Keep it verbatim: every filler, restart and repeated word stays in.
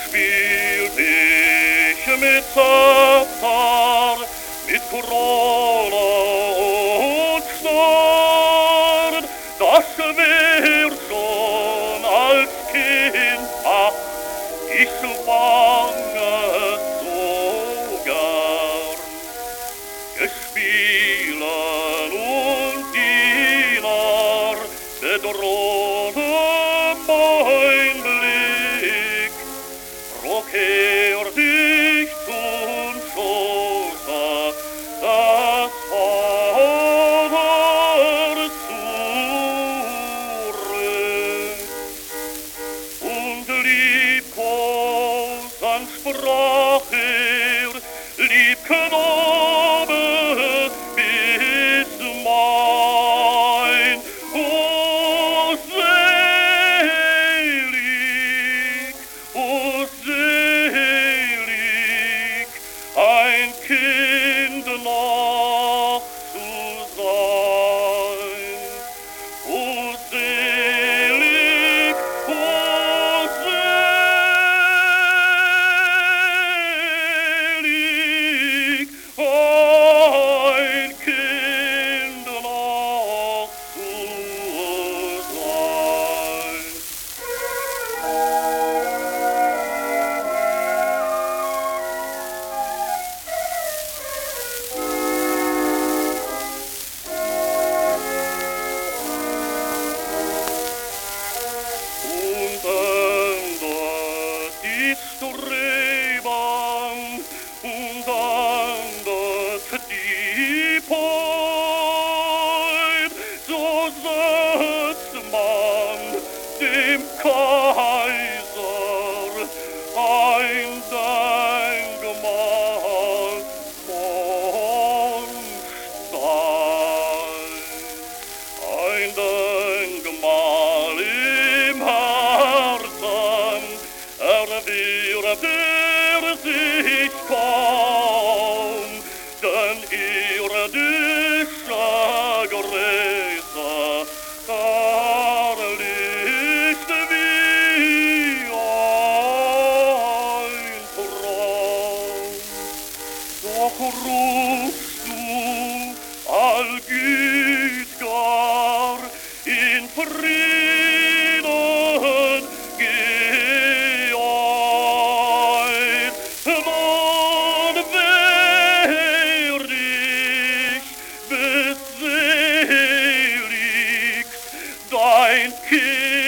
spiel ich mit Zepter, mit Krone und Stern. Das wär schon als Kind, ach, ich wange so gern. Gespielen und Diener bedrohte mein Blick, verkehrt ich zum Schoße des Vaters zurück. Und liebkosend sprach er, lieb Knabe, bist mein. O selig, o selig, ein Kind noch zu sein. O selig, o selig, ein Kind noch zu sein. Und ändert die Streben und ändert die Peut, so setzt man dem Kaiser ein Denkmal von Stein. Ein Denkmal im Herzen, erwirbt er sich kaum, denn irdische Größe verlicht wie ein Traum. Doch rufst du, Allgüt'ger, in Frieden geh ein, wann werd ich beseligt dein Kind